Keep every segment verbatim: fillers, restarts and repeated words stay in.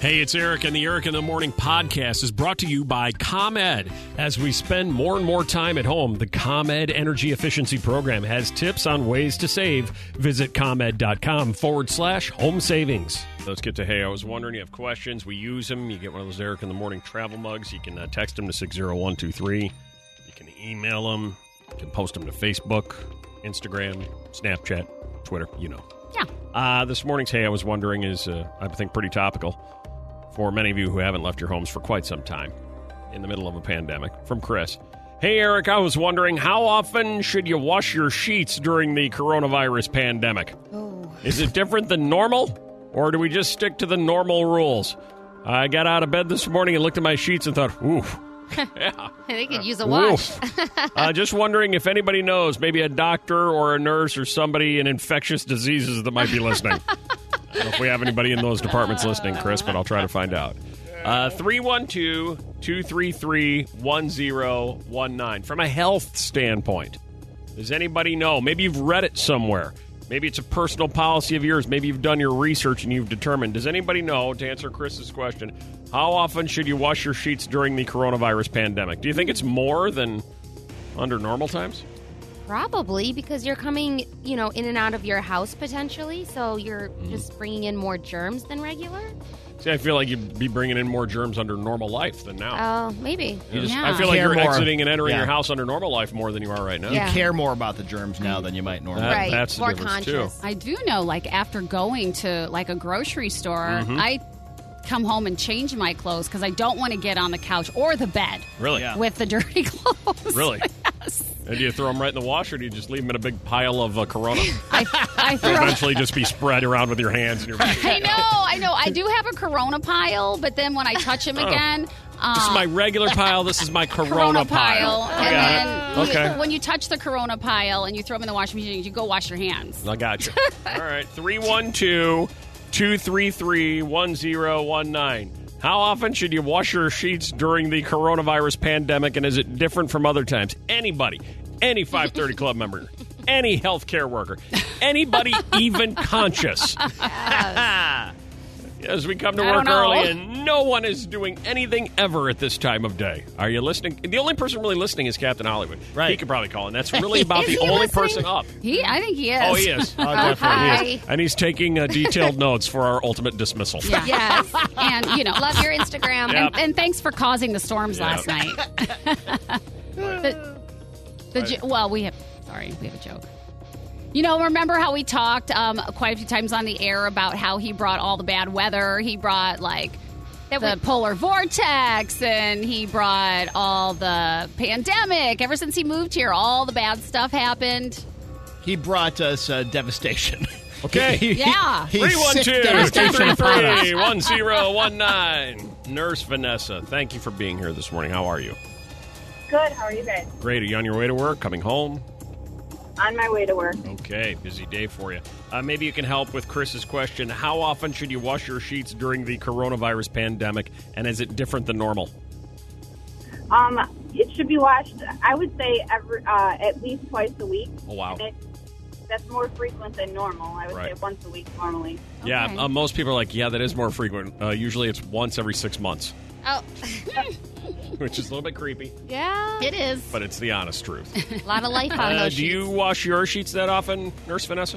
Hey, it's Eric, and the Eric in the Morning podcast is brought to you by ComEd. As we spend more and more time at home, the ComEd Energy Efficiency Program has tips on ways to save. Visit ComEd.com forward slash home savings. Let's get to, hey, I was wondering, you have questions, we use them. You get one of those Eric in the Morning travel mugs. You can uh, text them to six zero one two three. You can email them. You can post them to Facebook, Instagram, Snapchat, Twitter, you know. Yeah. Uh, this morning's Hey, I was wondering is, uh, I think, pretty topical for many of you who haven't left your homes for quite some time in the middle of a pandemic. From Chris. Hey, Eric, I was wondering, how often should you wash your sheets during the coronavirus pandemic? Oh. Is it different than normal, or do we just stick to the normal rules? I got out of bed this morning and looked at my sheets and thought, ooh. Yeah. They could use a wash. uh, just wondering if anybody knows, maybe a doctor or a nurse or somebody in infectious diseases that might be listening. I don't know if we have anybody in those departments listening, Chris, but I'll try to find out. Uh, three one two, two three three, one zero one nine. From a health standpoint, does anybody know? Maybe you've read it somewhere. Maybe it's a personal policy of yours. Maybe you've done your research and you've determined. Does anybody know, to answer Chris's question, how often should you wash your sheets during the coronavirus pandemic? Do you think it's more than under normal times? Probably, because you're coming, you know, in and out of your house potentially, so you're mm. just bringing in more germs than regular. See, I feel like you'd be bringing in more germs under normal life than now. Oh, uh, maybe. You just, yeah. I feel like you're more. exiting and entering yeah. your house under normal life more than you are right now. Yeah. You care more about the germs now than you might normally. That, right. That's the more difference, conscious. too. I do know, like, after going to, like, a grocery store, mm-hmm. I come home and change my clothes because I don't want to get on the couch or the bed Really? Yeah. with the dirty clothes. Really? Yes. And do you throw them right in the wash, or do you just leave them in a big pile of uh, Corona? I, I They'll throw eventually just be spread around with your hands. And your I know, I know. I do have a Corona pile, but then when I touch them again... Uh, This is my regular pile. This is my Corona, Corona pile. pile. I And got then it. when, Okay. you, when you touch the Corona pile and you throw them in the washing machine, you go wash your hands. I got you. All right. three one two, two three three, one zero one nine. How often should you wash your sheets during the coronavirus pandemic, and is it different from other times? Anybody, any five thirty Club member, any healthcare worker, anybody even conscious. As we come to I work don't know. early, and no one is doing anything ever at this time of day. Are you listening? The only person really listening is Captain Hollywood. Right. He could probably call in. That's really about Is the he only listening? person up. He, I think he is. Oh, he is. Oh, definitely. He Hi. is. And he's taking uh, detailed notes for our ultimate dismissal. Yeah. Yes. And, you know, Love your Instagram. Yeah. and, and thanks for causing the storms Yeah. last night. the, the, jo- well, we have, sorry, we have a joke. You know, remember how we talked um, quite a few times on the air about how he brought all the bad weather? He brought, like, That the we- polar vortex, and he brought all the pandemic. Ever since he moved here, all the bad stuff happened. He brought us uh, devastation. Okay. He- Yeah. he three one two, sicked two devastation three upon us. three, one zero one nine. Nurse Vanessa, thank you for being here this morning. How are you? Good. How are you guys? Great. Are you on your way to work? Coming home? On my way to work. Okay, busy day for you. Uh, maybe you can help with Chris's question. How often should you wash your sheets during the coronavirus pandemic, and is it different than normal? Um, it should be washed. I would say every uh, at least twice a week. Oh, wow. And it, that's more frequent than normal. I would Right. say once a week normally. Yeah, Okay. uh, most people are like, yeah, that is more frequent. Uh, usually it's once every six months, Oh, which is a little bit creepy, yeah. It is. but it's the honest truth. A lot of life on Uh, those do you sheets. wash your sheets that often, Nurse Vanessa?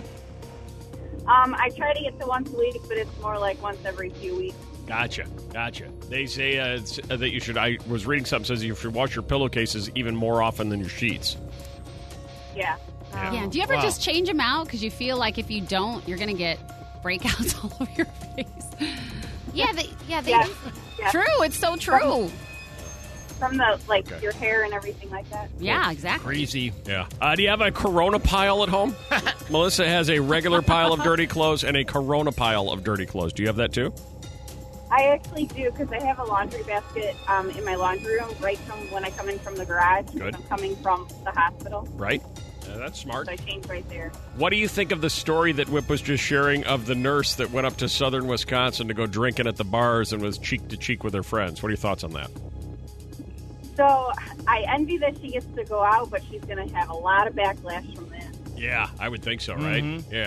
Um, I try to get to once a week, but it's more like once every few weeks. Gotcha, gotcha. They say uh, it's- uh, that you should, I was reading something that says you should wash your pillowcases even more often than your sheets. Yeah. Yeah. Yeah. Do you ever Wow. just change them out because you feel like if you don't, you're going to get breakouts all over your face? Yeah, they, yeah, they Yeah. do. Yeah. True. It's so true. From the like Okay. your hair and everything like that. Yeah, exactly. Crazy. Yeah. Uh, do you have a Corona pile at home? Melissa has a regular pile of dirty clothes and a Corona pile of dirty clothes. Do you have that too? I actually do because I have a laundry basket um, in my laundry room right from when I come in from the garage. 'cause Good. I'm coming from the hospital, Right. Yeah, that's smart. so I change right there. What do you think of the story that Whip was just sharing of the nurse that went up to southern Wisconsin to go drinking at the bars and was cheek to cheek with her friends? What are your thoughts on that? So I envy that she gets to go out, but she's going to have a lot of backlash from that. Yeah, I would think so, right? Mhm. Yeah.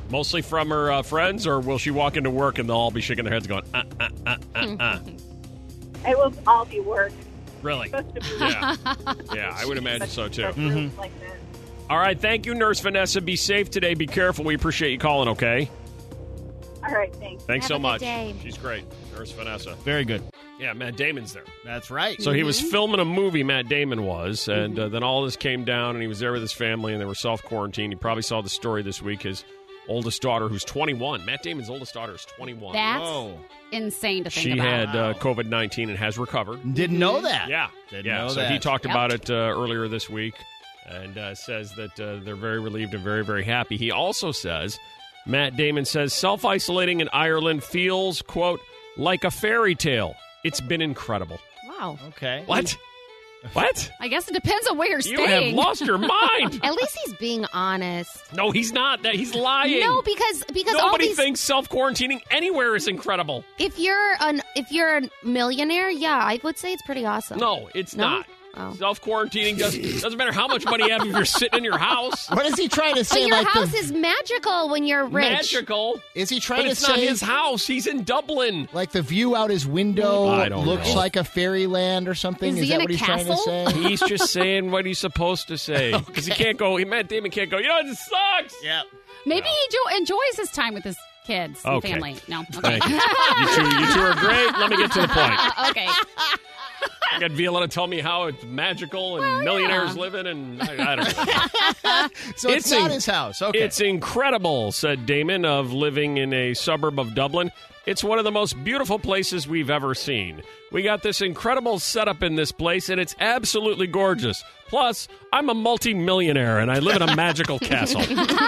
Mostly from her uh, friends, or will she walk into work and they'll all be shaking their heads going, uh, uh, uh, uh, uh. It will all be work. Really? Supposed to be Yeah. Yeah, I would imagine so, too. Mm-hmm. Like this. All right, thank you, Nurse Vanessa. Be safe today. Be careful. We appreciate you calling, okay? All right, thanks. Thanks Have so a good much. day. She's great. Nurse Vanessa. Very good. Yeah, Matt Damon's there. That's right. So he was filming a movie, Matt Damon was, and uh, then all this came down, and he was there with his family, and they were self-quarantined. You probably saw the story this week. His oldest daughter, who's twenty-one. Matt Damon's oldest daughter is twenty-one. That's Whoa. insane to think She about. had uh, COVID nineteen and has recovered. Didn't know that. Yeah. Didn't yeah. know so that. he talked Yep. about it uh, earlier this week and uh, says that uh, they're very relieved and very, very happy. He also says, Matt Damon says, self-isolating in Ireland feels, quote, like a fairy tale. It's been incredible. Wow. Okay. What? What? I guess it depends on where you're You staying. have lost your mind. At least he's being honest. No, he's not. That He's lying. No, because because all Nobody these. thinks self-quarantining anywhere is incredible. If you're an if you're a millionaire, yeah, I would say it's pretty awesome. No, it's No? not. Oh. Self-quarantining doesn't, doesn't matter how much money you have if you're sitting in your house. What is he trying to But say? your like house the, is magical when you're rich. Magical. is he trying But to it's say not his house. He's in Dublin. like the view out his window I don't looks know. like a fairyland or something? Is Is he that in what a he's trying to castle? say? He's just saying what he's supposed to say. Because he can't go, Matt Damon can't go, you know, it sucks. Yeah. Maybe he jo- enjoys his time with his kids and Okay. family. No. Okay. Thank you. You two, you two are great. Let me get to the point. okay. I got Violetta tell me how it's magical and millionaires living, and I, I don't know. So it's, It's not in- his house. Okay. It's incredible, said Damon, of living in a suburb of Dublin. It's one of the most beautiful places we've ever seen. We got this incredible setup in this place, and it's absolutely gorgeous. Plus, I'm a multi-millionaire, and I live in a magical castle.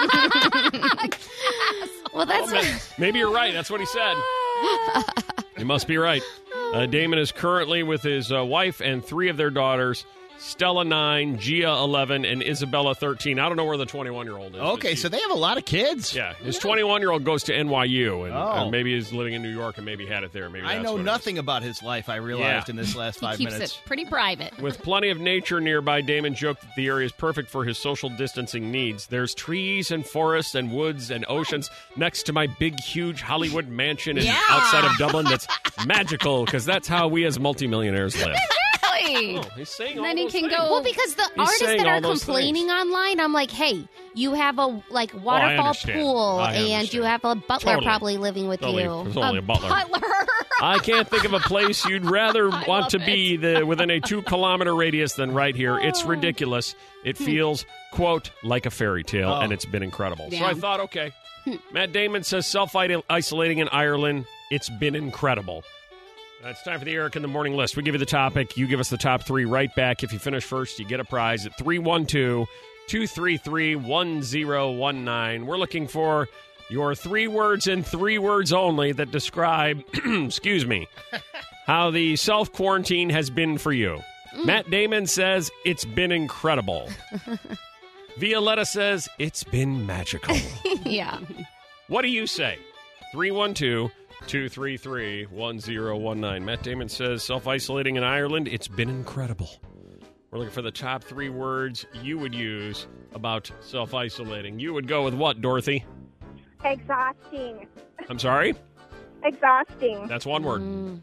Well, that's Maybe you're right. That's what he said. You must be right. Uh, Damon is currently with his uh, wife and three of their daughters, Stella, nine, Gia, eleven, and Isabella, thirteen. I don't know where the twenty-one-year-old is. but okay, she- so they have a lot of kids. Yeah, his twenty-one-year-old goes to N Y U, and Oh. uh, maybe he's living in New York and maybe had it there. Maybe I that's know what it is. nothing about his life, I realized Yeah. in this last He five keeps minutes. it pretty private. With plenty of nature nearby, Damon joked that the area is perfect for his social distancing needs. There's trees and forests and woods and oceans next to my big, huge Hollywood mansion in, Yeah. outside of Dublin that's magical, because that's how we as multimillionaires live. Really? Oh, he's saying all Then he those can things. go- well because the artists saying that all are those complaining things. online, I'm like, hey, you have a like waterfall understand. pool, I and understand. you have a butler Totally. probably living with Totally. you. There's only a, butler. Butler. I can't think of a place you'd rather want love to be the, within a two kilometer radius than right here. It's ridiculous. It feels, quote, like a fairy tale, Oh. and it's been incredible. So Yeah. I thought, okay. Matt Damon says self isolating in Ireland, it's been incredible. Uh, It's time for the Eric in the Morning List. We give you the topic. You give us the top three right back. If you finish first, you get a prize at three one two, two three three, one zero one nine. We're looking for your three words and three words only that describe, excuse me, how the self-quarantine has been for you. Matt Damon says it's been incredible. Violetta says it's been magical. Yeah. What do you say? three one two, two three three, one zero one nine. Matt Damon says self-isolating in Ireland, it's been incredible. We're looking for the top three words you would use about self-isolating. You would go with what, Dorothy? Exhausting. I'm sorry? Exhausting. That's one word. Mm.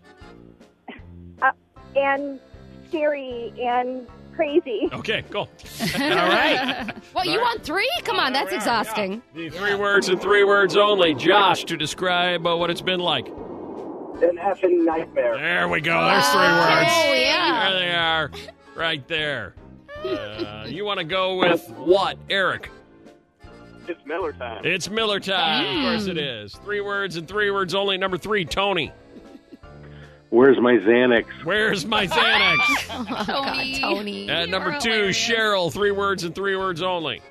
Uh, and scary and crazy. Okay, go. All right. What, you want three? Come on, that's exhausting. The three words and three words only. Josh, to describe uh, what it's been like. An effing nightmare. There we go. There's three words. Oh, yeah. There they are. Right there. Uh, you want to go with what, Eric? It's Miller time. It's Miller time. Of course it is. Three words and three words only. Number three, Tony. Where's my Xanax? Where's my Xanax? Oh, God, Tony. And number You're two, hilarious. Cheryl. Three words and three words only.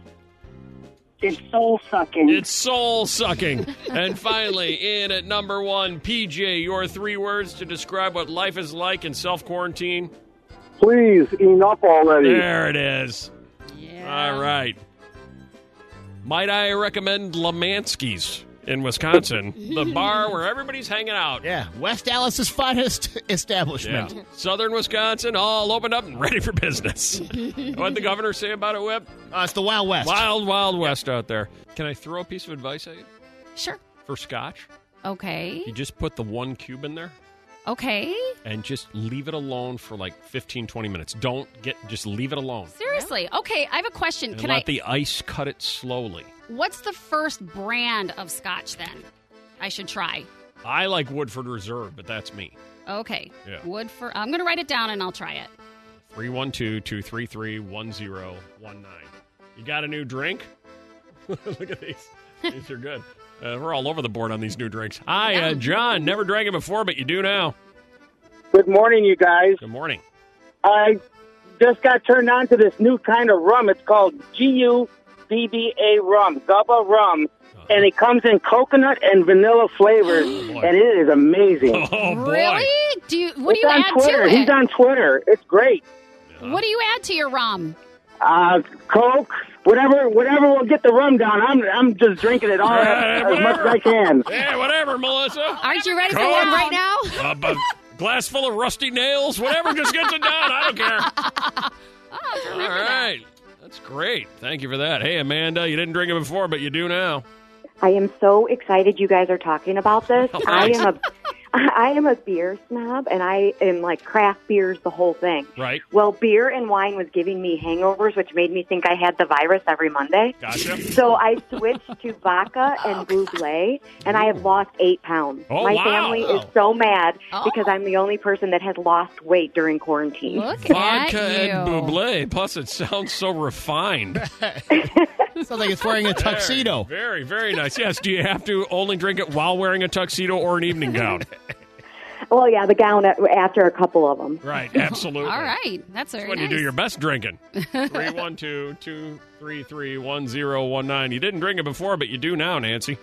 It's soul sucking. It's soul sucking. And finally, in at number one, P J, your three words to describe what life is like in self-quarantine. Please, enough already. There it is. Yeah. All right. Might I recommend Lemansky's in Wisconsin, the bar where everybody's hanging out. Yeah, West Dallas's finest establishment. Yeah. Southern Wisconsin, all opened up and ready for business. What'd the governor say about it, Whip? Uh, it's the Wild West. Wild, wild west out there. Can I throw a piece of advice at you? Sure. For scotch? Okay. You just put the one cube in there. Okay. And just leave it alone for like fifteen, twenty minutes. Don't get, just leave it alone. Seriously. Okay, I have a question. And Can let I the ice cut it slowly. What's the first brand of scotch then I should try? I like Woodford Reserve, but that's me. Okay. Yeah. Woodford. I'm going to write it down and I'll try it. three one two, two three three, one zero one nine. You got a new drink? Look at these. These are good. Uh, we're all over the board on these new drinks. Hi, uh, John. Never drank it before, but you do now. Good morning, you guys. Good morning. I just got turned on to this new kind of rum. It's called G U B B A rum, Gubba rum. Uh-huh. And it comes in coconut and vanilla flavors, boy. and it is amazing. Oh, boy. Really? Do you? What it's do you on add Twitter. to it? He's on Twitter. It's great. What do you add to your rum? Uh, Coke, whatever, whatever will get the rum down. I'm, I'm just drinking it all Yeah, as much as whatever. I can. Yeah, whatever, Melissa. Aren't you ready for Coke. one right now? Uh, but glass full of rusty nails, whatever just gets it down. I don't care. Oh, All right. That's great. Thank you for that. Hey, Amanda, you didn't drink it before, but you do now. I am so excited you guys are talking about this. All I right. am a I am a beer snob, and I am like craft beers, the whole thing. Right. Well, beer and wine was giving me hangovers, which made me think I had the virus every Monday. Gotcha. So I switched to vodka and Buble, and I have lost eight pounds. Oh, My wow. family is so mad Oh. because I'm the only person that has lost weight during quarantine. Look Vodka at you. and buble. Plus, it sounds so refined. Sounds like it's wearing a tuxedo. Very, very, very nice. Yes. Do you have to only drink it while wearing a tuxedo or an evening gown? Well, yeah, the gown after a couple of them. Right. Absolutely. All right. That's very When nice. you do your best drinking. three one two, two three three, one zero one nine. You didn't drink it before, but you do now, Nancy.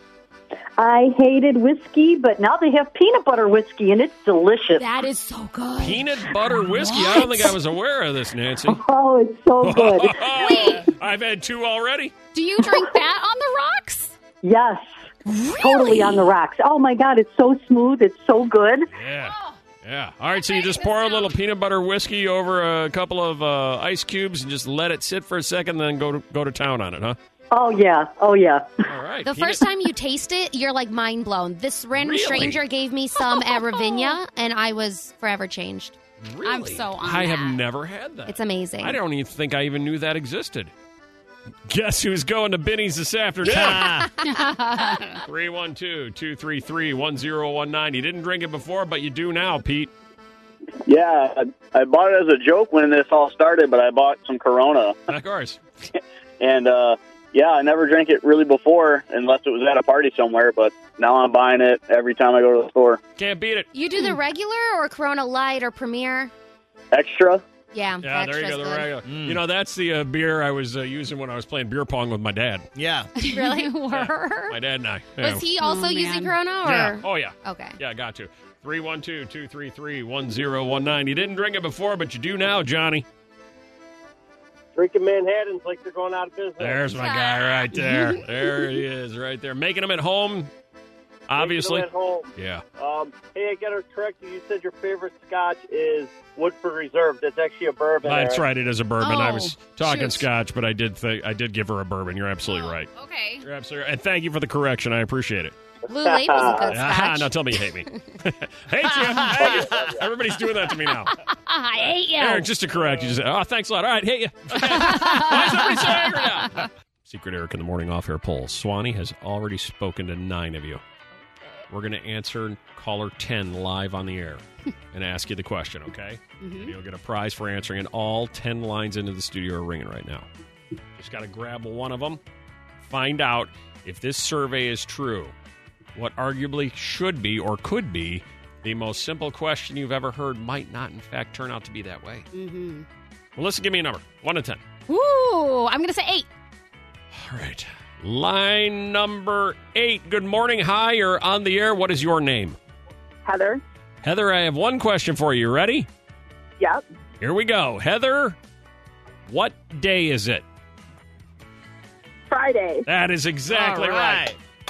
I hated whiskey, but now they have peanut butter whiskey, and it's delicious. That is so good. Peanut butter whiskey. I don't think I was aware of this, Nancy. Oh, it's so good. Wait. I've had two already. Do you drink that on the rocks? Yes. Really? Totally on the rocks. Oh, my God, it's so smooth. It's so good. Yeah. Yeah. All right, so you just pour a little peanut butter whiskey over a couple of uh, ice cubes and just let it sit for a second, then go to, go to town on it, huh? Oh, yeah. Oh, yeah. All right. The peanut- first time you taste it, you're like mind blown. This random Really? stranger gave me some at Ravinia, and I was forever changed. Really? I'm so on I have that. never had that. It's amazing. I don't even think I even knew that existed. Guess who's going to Binny's this afternoon? three one two, two three three, one zero one nine. You didn't drink it before, but you do now, Pete. Yeah, I, I bought it as a joke when this all started, but I bought some Corona. Of course. And, uh, yeah, I never drank it really before unless it was at a party somewhere, but now I'm buying it every time I go to the store. Can't beat it. You do the regular or Corona Light or Premier? Extra? Yeah, Yeah, there you go, the regular. You know, that's the uh, beer I was uh, using when I was playing beer pong with my dad. Yeah. Really? Were? My dad and I. Yeah. Was he also Oh, using man. Corona? Or? Yeah. Oh, yeah. Okay. Yeah, got to. three one two, two three three, one zero one nine. You didn't drink it before, but you do now, Johnny. Drinking Manhattans like they're going out of business. There's my guy right there. There he is, right there. Making them at home, obviously. At home. Yeah. Um, hey, I got to correct you. You said your favorite scotch is Woodford Reserve. That's actually a bourbon. That's Eric. right. It is a bourbon. I was Oh, talking shoot. scotch, but I did think I did give her a bourbon. You're absolutely right. Okay. You're absolutely right. And thank you for the correction. I appreciate it. Blue Label's a good Ah, scotch. now tell me you hate me. hate you. Hate you. Everybody's doing that to me now. I hate you. Eric, just to correct you, just say, oh, thanks a lot. All right, hate you. Why is everybody so angry now? Secret Eric in the morning off air poll. Swanee has already spoken to nine of you. We're going to answer caller ten live on the air and ask you the question, okay? And you'll get a prize for answering it. All ten lines into the studio are ringing right now. Just got to grab one of them, find out if this survey is true. What arguably should be or could be the most simple question you've ever heard might not, in fact, turn out to be that way. Mm-hmm. Melissa, give me a number. one to ten. Ooh, I'm going to say eight. All right. Line number eight. Good morning. Hi, you're on the air. What is your name? Heather. Heather, I have one question for you. Ready? Yep. Here we go. Heather, what day is it? Friday. That is exactly All right. right.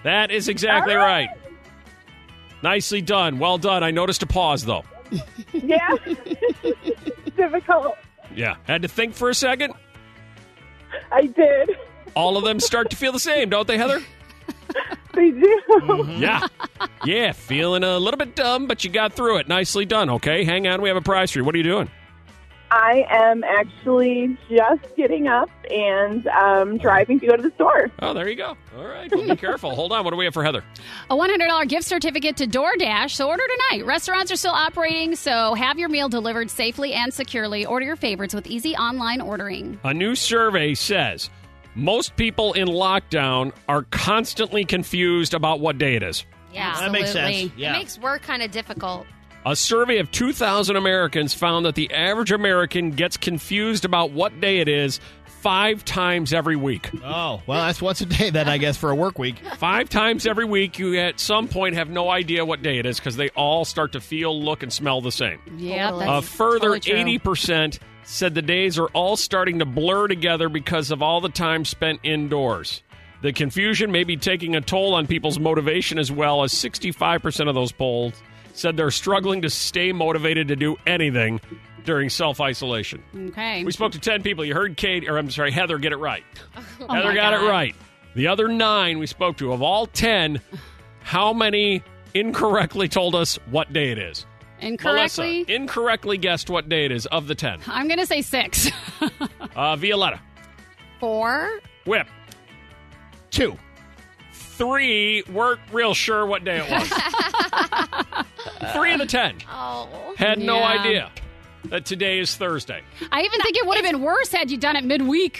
That is exactly right. Nicely done. Well done. I noticed a pause, though. Yeah. Difficult. Yeah. Had to think for a second. I did. All of them start to feel the same, don't they, Heather? They do. Mm-hmm. Yeah. Yeah, feeling a little bit dumb, but you got through it. Nicely done, okay? Hang on, we have a prize for you. What are you doing? I am actually just getting up and um, driving to go to the store. Oh, there you go. All right, well, be careful. Hold on, what do we have for Heather? A one hundred dollars gift certificate to DoorDash, so order tonight. Restaurants are still operating, so have your meal delivered safely and securely. Order your favorites with easy online ordering. A new survey says most people in lockdown are constantly confused about what day it is. Yeah, That makes absolutely. sense. Yeah. It makes work kind of difficult. A survey of two thousand Americans found that the average American gets confused about what day it is five times every week. Oh, well, that's once a day then, I guess, for a work week. Five times every week, you at some point have no idea what day it is because they all start to feel, look, and smell the same. Yeah, Totally. A that's further totally true. eighty percent said the days are all starting to blur together because of all the time spent indoors. The confusion may be taking a toll on people's motivation as well, as sixty-five percent of those polled said they're struggling to stay motivated to do anything during self-isolation. Okay. We spoke to ten people. You heard Kate, or I'm sorry, Heather get it right. Oh Heather my got God. it right. The other nine we spoke to, of all ten, how many incorrectly told us what day it is? Incorrectly? Melissa incorrectly guessed what day it is of the ten. I'm going to say six. Uh, Violetta. Four? Whip. Two. Three weren't real sure what day it was. Three of the ten Oh. had no Yeah. idea that today is Thursday. I even think it would have been worse had you done it midweek.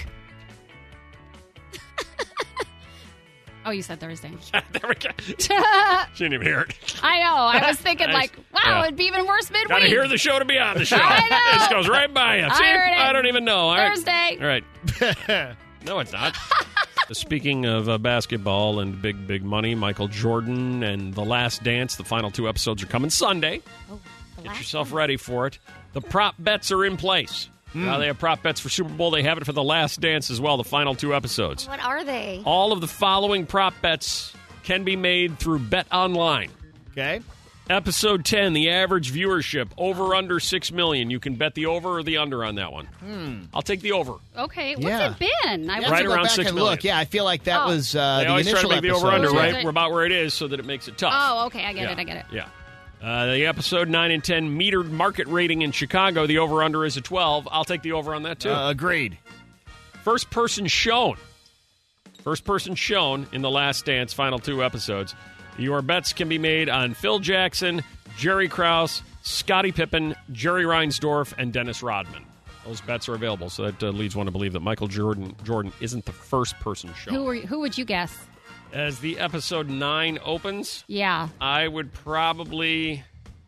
Oh, you said Thursday. There we go. She I didn't even hear it. know. I was thinking, Nice. like, wow, Yeah. it'd be even worse midweek. Got to hear the show to be on the show. I know. It just goes right by you. I See? heard it. I don't even know. All right. Thursday. All right. No, it's not. Speaking of uh, basketball and big, big money, Michael Jordan and The Last Dance, the final two episodes are coming Sunday. Oh, the Get last yourself one. ready for it. The prop bets are in place. Now they have prop bets for Super Bowl. They have it for The Last Dance as well, the final two episodes. What are they? All of the following prop bets can be made through Bet Online. Okay. Episode ten, the average viewership, over under six million. You can bet the over or the under on that one. Hmm. I'll take the over. Okay, what's Yeah. it been? I You have Right to go around back six and million. look. Yeah, I feel like that Oh. was uh, They the always try initial to make the episode. over under Is right it- We're about where it is so that it makes it tough. Oh, okay, I get Yeah. it, I get it. Yeah. Uh, the episode nine and ten metered market rating in Chicago, the over under is a twelve. I'll take the over on that too. Uh, agreed. First person shown. First person shown in The Last Dance, final two episodes. Your bets can be made on Phil Jackson, Jerry Krause, Scottie Pippen, Jerry Reinsdorf, and Dennis Rodman. Those bets are available, so that uh, leads one to believe that Michael Jordan Jordan isn't the first person shown. Who, were, who would you guess? As the episode nine opens, Yeah. I would probably...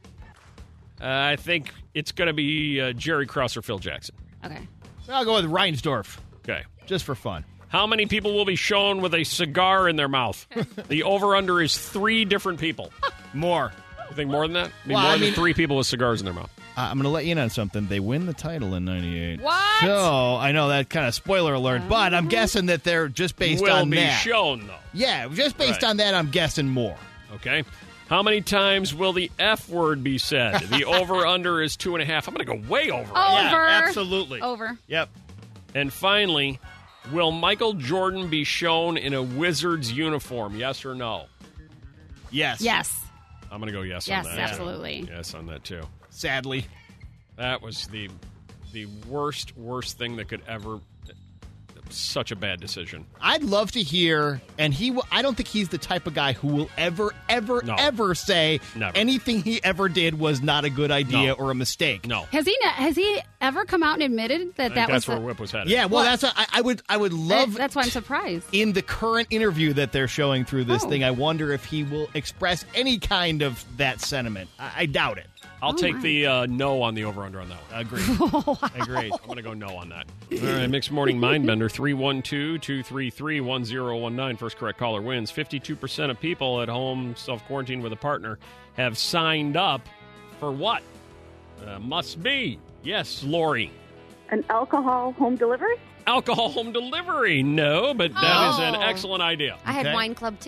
Uh, I think it's going to be uh, Jerry Krause or Phil Jackson. Okay. I'll go with Reinsdorf, Okay. just for fun. How many people will be shown with a cigar in their mouth? The over-under is three different people. More. You think more than that? I mean, Well, more I than mean- three people with cigars in their mouth. Uh, I'm going to let you in on something. They win the title in ninety-eight. What? So, I know that kind of spoiler alert, but I'm guessing that they're just based Will on be that. shown, though. Yeah, just based Right. on that, I'm guessing more. Okay. How many times will the F word be said? The over-under is two and a half. I'm going to go way over. Over. Yeah, absolutely. Over. Yep. And finally, will Michael Jordan be shown in a Wizards uniform? Yes or no? Yes. Yes. I'm going to go yes, Yes, on that. absolutely. Yes on that, too. Sadly. That was the the worst, worst thing that could ever... Such a bad decision. I'd love to hear, and he will, I don't think he's the type of guy who will ever, ever, No. ever say Never. anything he ever did was not a good idea No. or a mistake. No. Has he ne- has he ever come out and admitted that I think that was that's the, where Whip was headed. Yeah, well, Well- that's what I, I would I would that- love that's why I'm surprised. in the current interview that they're showing through this Oh. thing. I wonder if he will express any kind of that sentiment. I, I doubt it. I'll Oh, take my. the uh, no on the over-under on that one. Agreed. Agreed. I'm going to go no on that. All right, Mixed Morning Mindbender, three one two, two three three, one zero one nine. First correct caller wins. fifty-two percent of people at home self-quarantined with a partner have signed up for what? Uh, must be. Yes, Lori. An alcohol home delivery? Alcohol home delivery. No, but that is an Oh. excellent idea. I had Okay. wine club too. That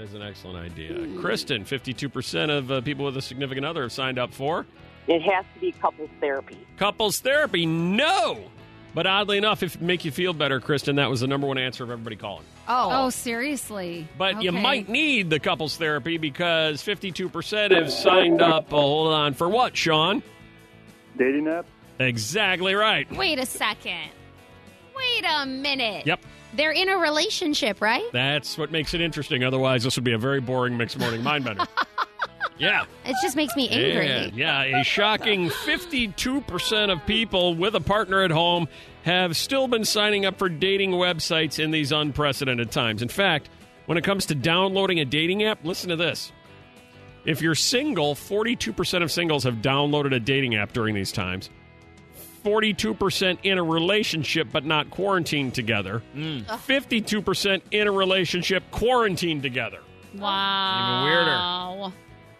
That is an excellent idea. Mm. Kristen, fifty-two percent of uh, people with a significant other have signed up for. It has to be couples therapy. Couples therapy, no. But oddly enough, if it make you feel better, Kristen, that was the number one answer of everybody calling. Oh, oh seriously? But okay. you might need the couples therapy because fifty-two percent have signed up. Oh, hold on. For what, Sean? Dating app? Exactly right. Wait a second. Wait a minute. Yep. They're in a relationship, right? That's what makes it interesting. Otherwise, this would be a very boring mixed morning mind bender. Yeah. It just makes me angry. Yeah, yeah, a shocking fifty-two percent of people with a partner at home have still been signing up for dating websites in these unprecedented times. In fact, when it comes to downloading a dating app, listen to this. If you're single, forty-two percent of singles have downloaded a dating app during these times. forty-two percent in a relationship but not quarantined together. Mm. fifty-two percent in a relationship quarantined together. Wow. Even weirder.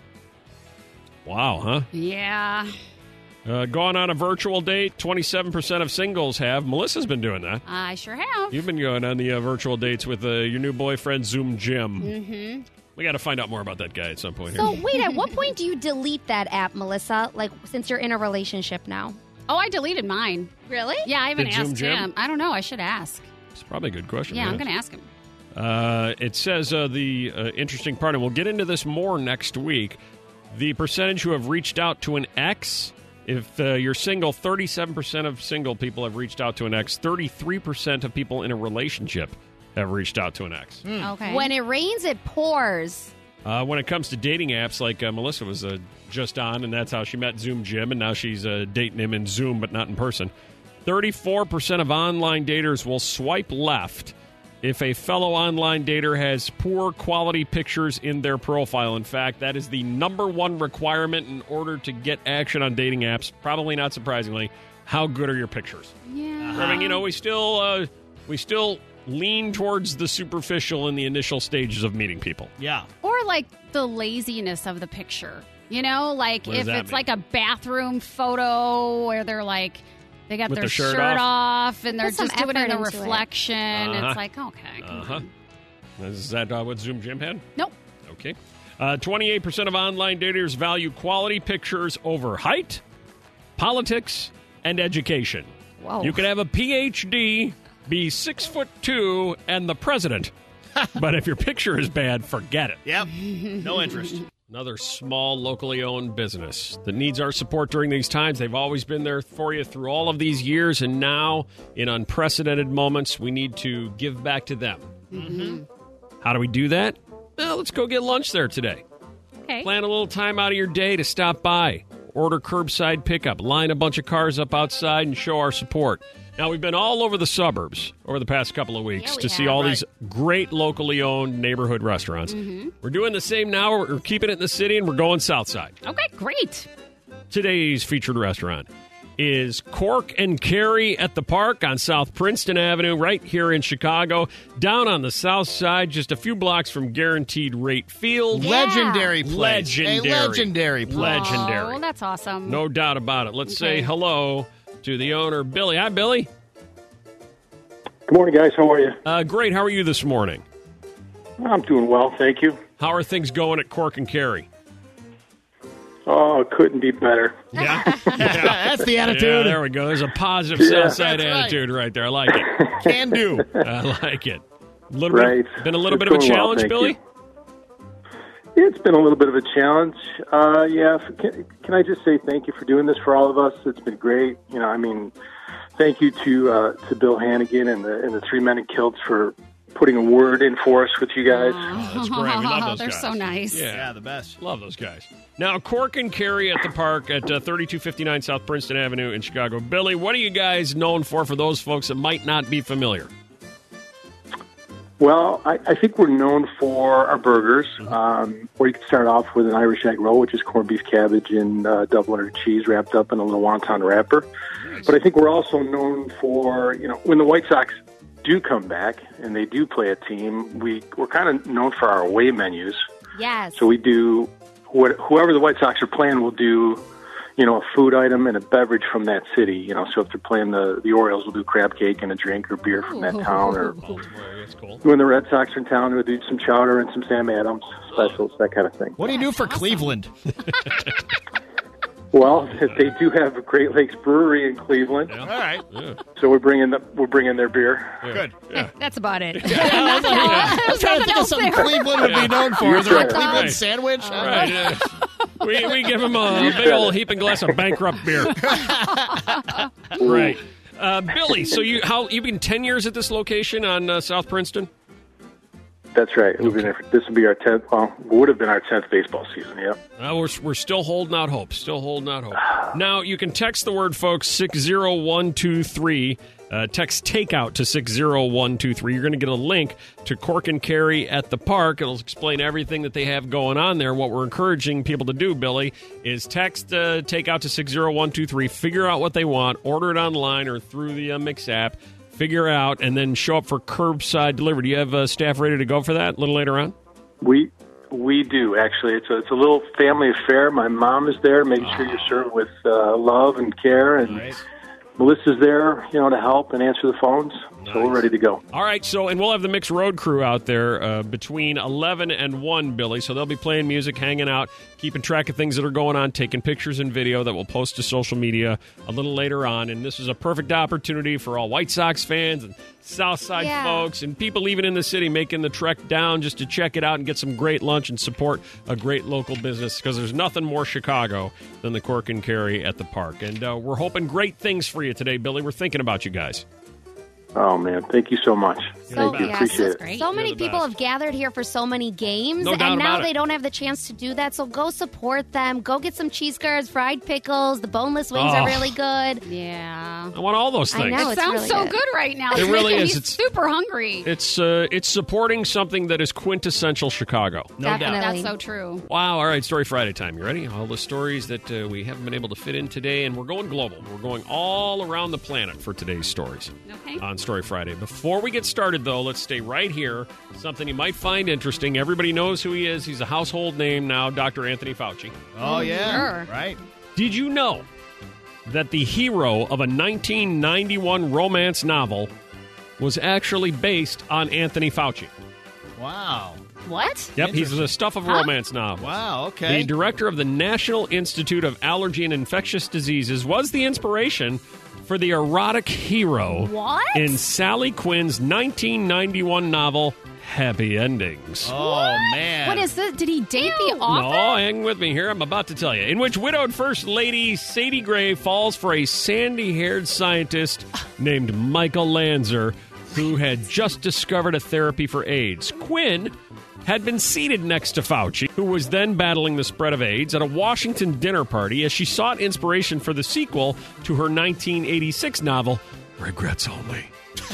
Wow, huh? Yeah. Uh, gone on a virtual date, twenty-seven percent of singles have. Melissa's been doing that. I sure have. You've been going on the uh, virtual dates with uh, your new boyfriend, Zoom Jim. Mm-hmm. We got to find out more about that guy at some point So, here. wait, at what point do you delete that app, Melissa? Like, since you're in a relationship now? Oh, I deleted mine. Really? Yeah, I haven't Did asked Zoom Jim? him. I don't know. I should ask. It's probably a good question. Yeah, yes. I'm going to ask him. Uh, it says uh, the uh, interesting part, and we'll get into this more next week, the percentage who have reached out to an ex. If uh, you're single, thirty-seven percent of single people have reached out to an ex. thirty-three percent of people in a relationship have reached out to an ex. Mm. Okay. When it rains, it pours. Uh, when it comes to dating apps, like uh, Melissa was uh, just on, and that's how she met Zoom Jim, and now she's uh, dating him in Zoom, but not in person. thirty-four percent of online daters will swipe left if a fellow online dater has poor quality pictures in their profile. In fact, that is the number one requirement in order to get action on dating apps. Probably not surprisingly, how good are your pictures? Yeah. I mean, you know, we still uh, we still lean towards the superficial in the initial stages of meeting people. Yeah. Or like the laziness of the picture. You know, like What does if that it's mean? like a bathroom photo where they're like, they got With their the shirt shirt, off? off and they're Put some just doing it in effort the into it. reflection. Uh-huh. It's like, okay. come Uh-huh. on. Is that uh, what Zoom Jim had? Nope. Okay. Uh, twenty-eight percent of online daters value quality pictures over height, politics, and education. Whoa. You could have a P H D, be six foot two, and the president. But if your picture is bad, forget it. Yep. No interest. Another small, locally owned business that needs our support during these times. They've always been there for you through all of these years, and now, in unprecedented moments, we need to give back to them. Mm-hmm. How do we do that? Well, let's go get lunch there today. Okay. Plan a little time out of your day to stop by. Order curbside pickup. Line a bunch of cars up outside and show our support. Now, we've been all over the suburbs over the past couple of weeks Yeah, we to see have. all Right. these great locally owned neighborhood restaurants. Mm-hmm. We're doing the same now. We're keeping it in the city, and we're going south side. Okay, great. Today's featured restaurant is Cork and Carry at the Park on South Princeton Avenue, right here in Chicago. Down on the south side, just a few blocks from Guaranteed Rate Field. Yeah. Legendary place. Legendary. A legendary place. Legendary. Oh, that's awesome. No doubt about it. Let's Okay. say hello to the owner, Billy. Hi, Billy. Good morning, guys. How are you? Uh, great. How are you this morning? I'm doing well, thank you. How are things going at Cork and Carry? Oh, it couldn't be better. Yeah. That's the Yeah, attitude. there we go. There's a positive Yeah. south side That's right. attitude right there. I like it. Can do. I like it. Little Right. bit, been a little It's bit of a going well, challenge, thank Billy? you. It's been a little bit of a challenge. Uh, yeah, f- can, can I just say thank you for doing this for all of us? It's been great. You know, I mean, thank you to uh, to Bill Hannigan and the and the Three Men in Kilts for putting a word in for us with you guys. Oh, that's great. We love those They're guys. so nice. Yeah. Yeah, the best. Love those guys. Now, Cork and Carry at the Park at uh, thirty-two fifty-nine South Princeton Avenue in Chicago. Billy, what are you guys known for for those folks that might not be familiar? Well, I, I think we're known for our burgers, um, or you can start off with an Irish egg roll, which is corned beef, cabbage, and uh, double layer cheese wrapped up in a little wonton wrapper. But I think we're also known for, you know, when the White Sox do come back and they do play a team, we, we're kind of known for our away menus. Yes. So we do, what, whoever the White Sox are playing will do, you you know, a food item and a beverage from that city. You know, so if they're playing the, the Orioles, we'll do crab cake and a drink or beer from that town. Or That's cool. when the Red Sox are in town, we'll do some chowder and some Sam Adams specials, that kind of thing. What do you do for Cleveland? Well, they do have a Great Lakes Brewery in Cleveland. All right. Yeah. So we're bringing the, we're bringing their beer. Good. Hey, that's about it. Yeah, I was, like, I was trying to think of something Cleveland would be known for. Is there a Cleveland Right. sandwich? Right. Yeah. We, we give him a big old heaping glass of bankrupt beer. Right. Uh, Billy, so you how you've been ten years at this location on uh, South Princeton? That's right. We've been there for, this will be our tenth. Well, would have been our tenth baseball season. Yep. Uh, we're we're still holding out hope. Still holding out hope. Now you can text the word, folks, six zero one two three. Uh, text takeout to six zero one two three. You're going to get a link to Cork and Carry at the park. It'll explain everything that they have going on there. What we're encouraging people to do, Billy, is text uh, takeout to six zero one two three. Figure out what they want. Order it online or through the uh, Mix app. Figure out and then show up for curbside delivery. Do you have uh, staff ready to go for that a little later on? We we do actually. It's a it's a little family affair. My mom is there, making sure you're served with uh, love and care, and Nice. Melissa's there, you know, to help and answer the phones. So we're ready to go. All right, so, and we'll have the Mix Road crew out there uh, between eleven and one, Billy. So they'll be playing music, hanging out, keeping track of things that are going on, taking pictures and video that we'll post to social media a little later on. And this is a perfect opportunity for all White Sox fans and Southside Yeah. folks and people even in the city making the trek down just to check it out and get some great lunch and support a great local business, because there's nothing more Chicago than the Cork and Carry at the park. And uh, we're hoping great things for you today, Billy. We're thinking about you guys. Oh man, thank you so much. Thank you, yeah, appreciate so, it. so many You're the people best. have gathered here for so many games, No doubt and now about it. they don't have the chance to do that. So go support them. Go get some cheese curds, fried pickles. The boneless wings Oh. are really good. Yeah. I want all those I things. know. It it's sounds really so good. good right now. It It's really making is. me It's- super hungry. It's uh, it's supporting something that is quintessential Chicago. No doubt. Definitely. That's so true. Wow. All right, Story Friday time. You ready? All the stories that uh, we haven't been able to fit in today, and we're going global. We're going all around the planet for today's stories Okay. on Story Friday. Before we get started, though, let's stay right here. Something you might find interesting. Everybody knows who he is. He's a household name now, Doctor Anthony Fauci. Oh, yeah. Sure. Right. Did you know that the hero of a nineteen ninety-one romance novel was actually based on Anthony Fauci? Wow. What? Yep, he's the stuff of Huh? romance novels. Wow, okay. The director of the National Institute of Allergy and Infectious Diseases was the inspiration for the erotic hero What? in Sally Quinn's nineteen ninety-one novel, Happy Endings. Oh, man. What is this? Did he date the No, author? hang with me here. I'm about to tell you. In which widowed First Lady Sadie Gray falls for a sandy-haired scientist named Michael Lanzer, who had just discovered a therapy for AIDS. Quinn had been seated next to Fauci, who was then battling the spread of AIDS, at a Washington dinner party as she sought inspiration for the sequel to her nineteen eighty-six novel, Regrets Only.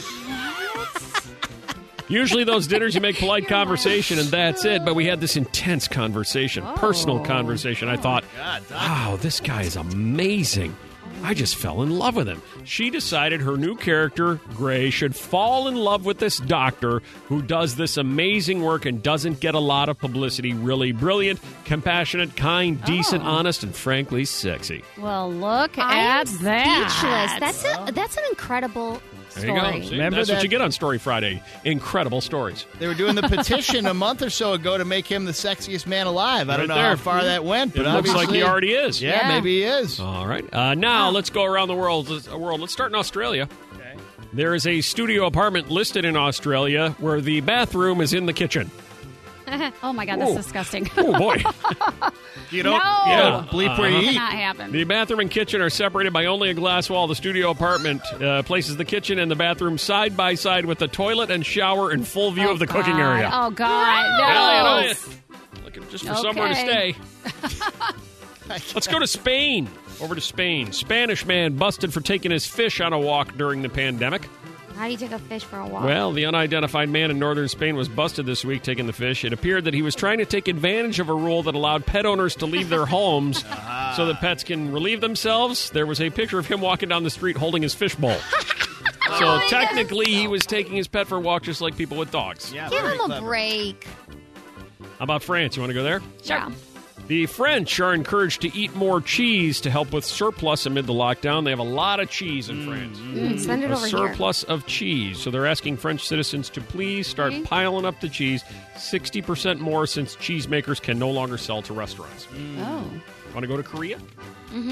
Usually those dinners you make polite conversation and that's it, but we had this intense conversation, personal conversation. I thought, wow, this guy is amazing. I just fell in love with him. She decided her new character, Gray, should fall in love with this doctor who does this amazing work and doesn't get a lot of publicity. Really brilliant, compassionate, kind, decent, honest, and frankly sexy. Well, look I'm at that. speechless. That's a, that's an incredible There story. you go. See, Remember that's what that- you get on Story Friday. Incredible stories. They were doing the petition a month or so ago to make him the sexiest man alive. I Right don't know there. how far that went, but It looks like obviously- he already is. Yeah, Yeah. maybe he is. All right. Uh, now let's go around the world. Let's- uh, world. Let's start in Australia. Okay. There is a studio apartment listed in Australia where the bathroom is in the kitchen. Oh my God, that's Ooh. disgusting. Oh, boy. You no. don't, you don't bleep where you Uh-huh. eat. Cannot happen. The bathroom and kitchen are separated by only a glass wall. The studio apartment uh, places the kitchen and the bathroom side by side with the toilet and shower in full view Oh, of the God. cooking area. Oh God, no. Well, you know, looking just for somewhere to Okay. stay. Let's go to Spain. Over to Spain. Spanish man busted for taking his fish on a walk during the pandemic. How do you take a fish for a walk? Well, the unidentified man in northern Spain was busted this week taking the fish. It appeared that he was trying to take advantage of a rule that allowed pet owners to leave their homes so that pets can relieve themselves. There was a picture of him walking down the street holding his fish bowl. So technically, he was taking his pet for a walk just like people with dogs. Yeah, Give very him a clever. break. How about France? You want to go there? Sure. The French are encouraged to eat more cheese to help with surplus amid the lockdown. They have a lot of cheese in France. Mm, send it a over surplus of cheese. So they're asking French citizens to please start Okay. piling up the cheese, sixty percent more since cheesemakers can no longer sell to restaurants. Oh. Want to go to Korea? Mm-hmm.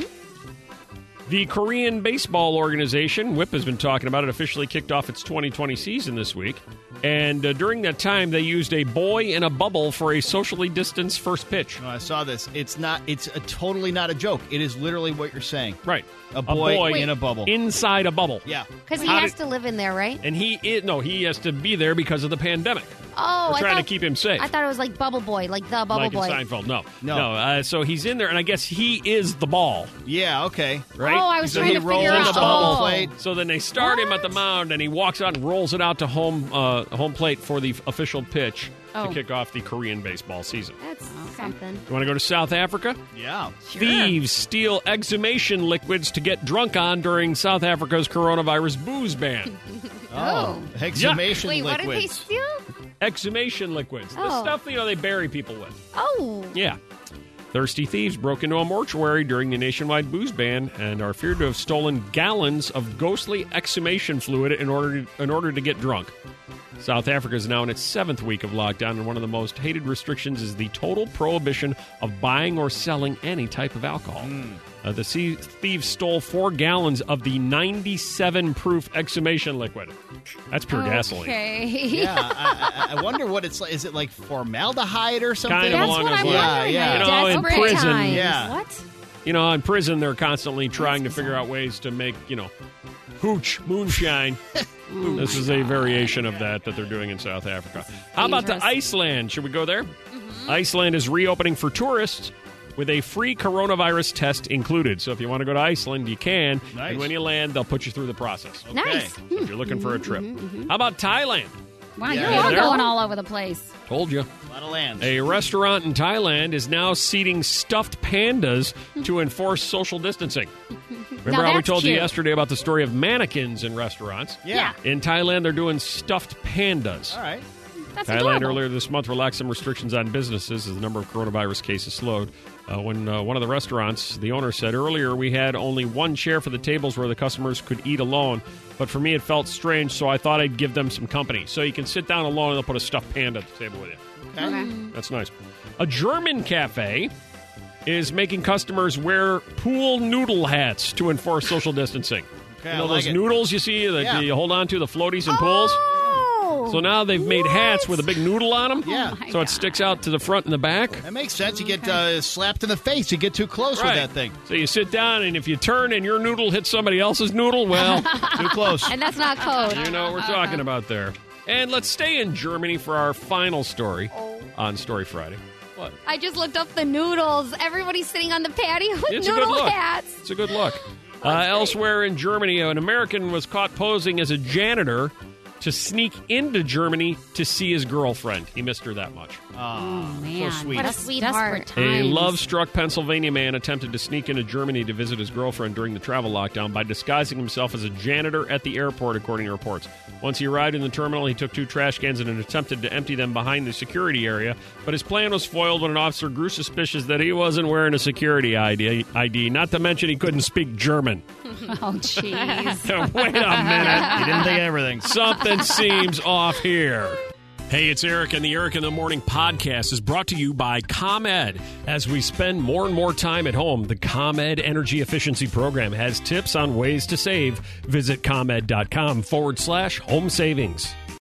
The Korean Baseball Organization, W I P has been talking about it, officially kicked off its twenty twenty season this week. And uh, during that time, they used a boy in a bubble for a socially distanced first pitch. Oh, I saw this. It's not. It's a totally not a joke. It is literally what you're saying. Right. A boy, boy in a bubble. Inside a bubble. Yeah. Because he How has did- to live in there, right? And he is, no, he has to be there because of the pandemic. Oh, We're I trying thought, to keep him safe. I thought it was like Bubble Boy, like the Bubble like Boy. in Seinfeld. No. No. No. Uh, so he's in there, and I guess he is the ball, Yeah. Okay. right? Oh, I was so trying he to rolls figure in out. the bubble Oh. plate. So then they start him at the What? mound, and he walks out and rolls it out to home uh, home plate for the official pitch Oh. to kick off the Korean baseball season. That's something. You want to go to South Africa? Yeah. Thieves steal exhumation liquids to get drunk on during South Africa's coronavirus booze ban. Oh. Exhumation Wait, what did they liquids. steal? Exhumation liquids. The Oh. stuff, you know, they bury people with. Oh. Yeah. Thirsty thieves broke into a mortuary during the nationwide booze ban and are feared to have stolen gallons of ghostly exhumation fluid in order in order to get drunk. South Africa is now in its seventh week of lockdown, and one of the most hated restrictions is the total prohibition of buying or selling any type of alcohol. Mm. Uh, the sea- thieves stole four gallons of the ninety-seven proof exhumation liquid. That's pure gasoline. Okay. Yeah. I, I, I wonder what it's like. Is it like formaldehyde or something? Kind of That's along what those I'm lines. Yeah, wondering. yeah. like You know, in desperate prison- times. Yeah. What? You know, in prison, they're constantly trying to figure out ways to make, you know, hooch, moonshine. This is a variation of that that they're doing in South Africa. How about the dangerous. Iceland? Should we go there? Iceland is reopening for tourists with a free coronavirus test included. So if you want to go to Iceland, you can. Nice. And when you land, they'll put you through the process. Nice. So if you're looking for a trip. How about Thailand? Wow, Yeah. you're Yeah. all There. going all over the place. Told you. A lot of land. A restaurant in Thailand is now seating stuffed pandas to enforce social distancing. Remember Now how we that's told you cute. yesterday about the story of mannequins in restaurants? Yeah. In Thailand, they're doing stuffed pandas. All right. That's Thailand adorable. earlier this month relaxed some restrictions on businesses as the number of coronavirus cases slowed. Uh, when uh, one of the restaurants, the owner said earlier, we had only one chair for the tables where the customers could eat alone. But for me, it felt strange, so I thought I'd give them some company. So you can sit down alone and they'll put a stuffed panda at the table with you. Okay. That's nice. A German cafe is making customers wear pool noodle hats to enforce social distancing. Okay, You know I like those it. noodles you see that Yeah. you hold on to, the floaties in pools? Oh. So now they've made hats with a big noodle on them. Yeah. my So it sticks out to the front and the back. That makes sense. You get uh, slapped in the face. You get too close Right. with that thing. So you sit down, and if you turn and your noodle hits somebody else's noodle, well, Too close. And that's not code. you know what we're talking about there. And let's stay in Germany for our final story on Story Friday. What? I just looked up the noodles. Everybody's sitting on the patio with It's a good noodle look. hats. It's a good look. Uh, elsewhere in Germany, an American was caught posing as a janitor to sneak into Germany to see his girlfriend. He missed her that much. Oh, man. sweet. What a Des- sweetheart. desperate A times. love-struck Pennsylvania man attempted to sneak into Germany to visit his girlfriend during the travel lockdown by disguising himself as a janitor at the airport, according to reports. Once he arrived in the terminal, he took two trash cans and attempted to empty them behind the security area, but his plan was foiled when an officer grew suspicious that he wasn't wearing a security I D, I D, not to mention he couldn't speak German. Oh, jeez. Wait a minute. You didn't think of everything. Something seems off here. Hey, it's Eric, and the Eric in the Morning podcast is brought to you by ComEd. As we spend more and more time at home, the ComEd Energy Efficiency Program has tips on ways to save. Visit ComEd.com forward slash home savings.